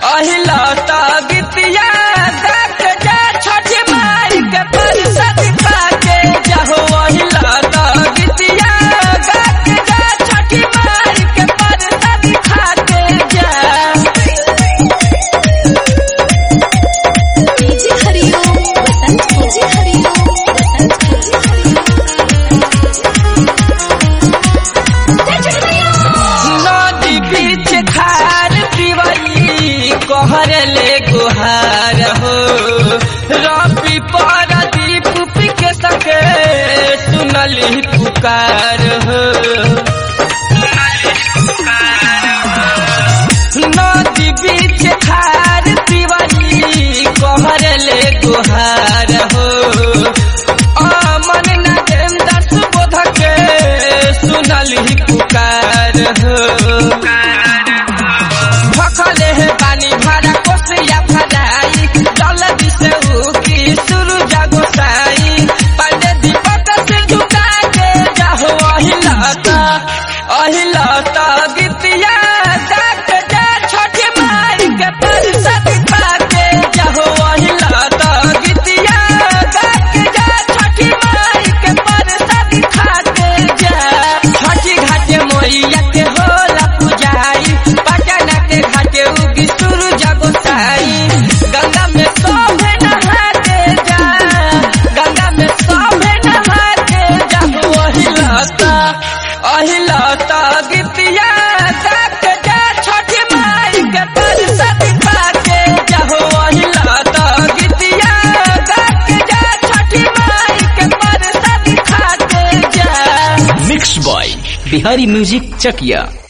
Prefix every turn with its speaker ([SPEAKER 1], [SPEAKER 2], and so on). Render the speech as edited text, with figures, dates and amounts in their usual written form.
[SPEAKER 1] अहिला ता गीतिया गाक जा छठी माई के परसाद खाके जाहो। अहिला ता गीतिया गाक जा छठी माई के परसाद खाके जा।
[SPEAKER 2] डीजे हरिओम बसंत डीजे हरिओम बसंत
[SPEAKER 1] नदी बीच खार पिवई कहरले गुहार हो। रवि पारादीप के सके सुनली पुकार हो। नदी बीच खार पिवई कहरले गुहार हो। अमन नागेंद्र सुबोध के सुनली पुकार हो। भखले है पानी भरा कोसिया भराई जल्दी से उकी शुरू जागो साई। पांडे दीपक से झुका के जाहो। अहिला ता गीतिया गाक जा छठी माई के परसाद खाके जाहो। अहिला ता गीतिया गाक जा छठी माई के परसाद खाके जा। छठी घाटे मोइया के होला पुजाई पटना के घाटे उगी शुरू जागो साई। गंगा में सोभे नहाते जा गंगा में सोभे नहाते जाहो। अहिला ता गीतिया गाक जा छठी माई के परसाद खाके जाहो। अहिला ता गीतिया गाक जा छठी माई के परसाद खाके जा।
[SPEAKER 3] मिक्स बॉय बिहारी म्यूजिक चकिया।